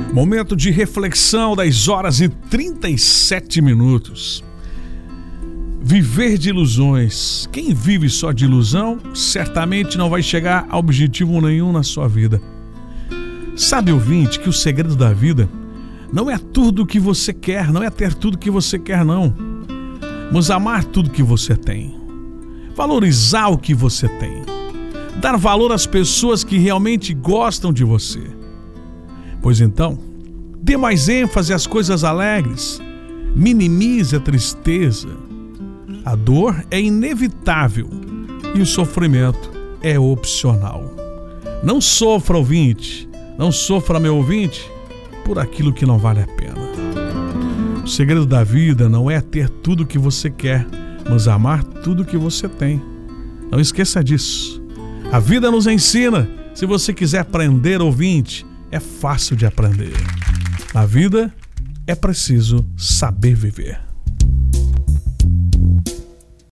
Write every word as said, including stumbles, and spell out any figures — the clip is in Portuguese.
Momento de reflexão, dez horas e trinta e sete minutos. Viver de ilusões. Quem vive só de ilusão, certamente não vai chegar a objetivo nenhum na sua vida. Sabe, ouvinte, que o segredo da vida não é tudo o que você quer, não é ter tudo que você quer, não. Mas amar tudo que você tem. Valorizar o que você tem. Dar valor às pessoas que realmente gostam de você. Pois então, dê mais ênfase às coisas alegres. Minimize a tristeza. A dor é inevitável e o sofrimento é opcional. Não sofra, ouvinte, não sofra, meu ouvinte, por aquilo que não vale a pena. O segredo da vida não é ter tudo o que você quer, mas amar tudo o que você tem. Não esqueça disso. A vida nos ensina. Se você quiser aprender, ouvinte, é fácil de aprender. Na vida é preciso saber viver.